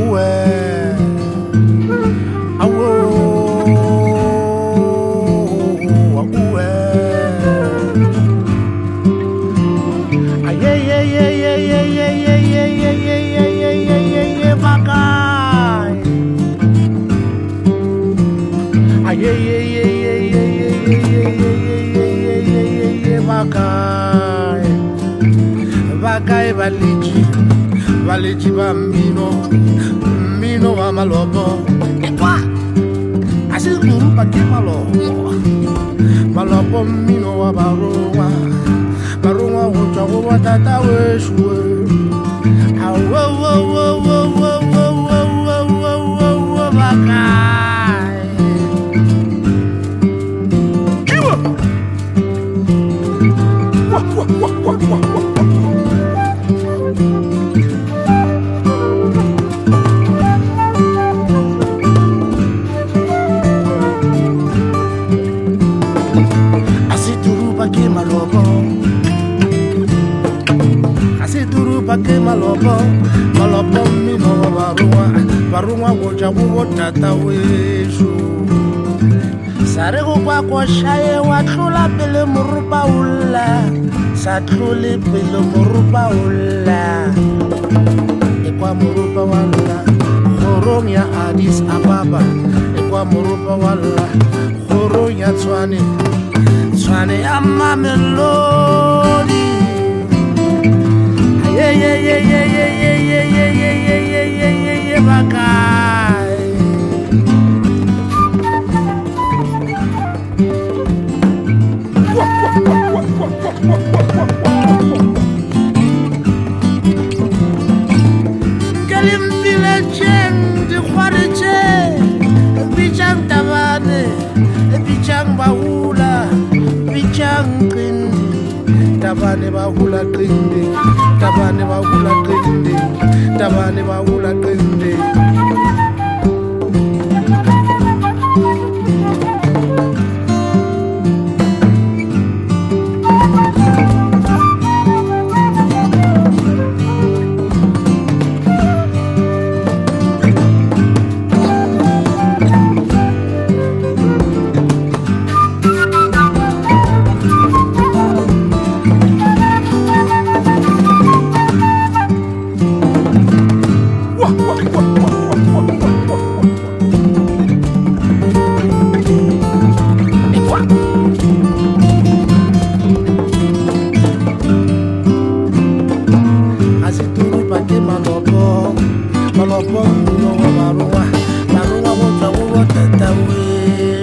Vakai valiji va mino va malobo. Equa, asi guru pagi malobo mino va barunga uja wa tata weshwe. Awo vakai. Kiwa. Pake malobo mino barunga woja wo tata weshu sare go kwa shaye wa tlula pele morupa ulla sa tlule pele morupa ulla ekwa morupa walla khorong ya Addis Ababa ekwa morupa walla khorong ya Tshwane ya Mamelodi. Vakai. Kalim bilajeng di khwarche, bichang tabane, bichang bahula, bichang kindi, tabane bahula kindi. Tabane bahula kende. Malobo, no, barunga, wo tata we.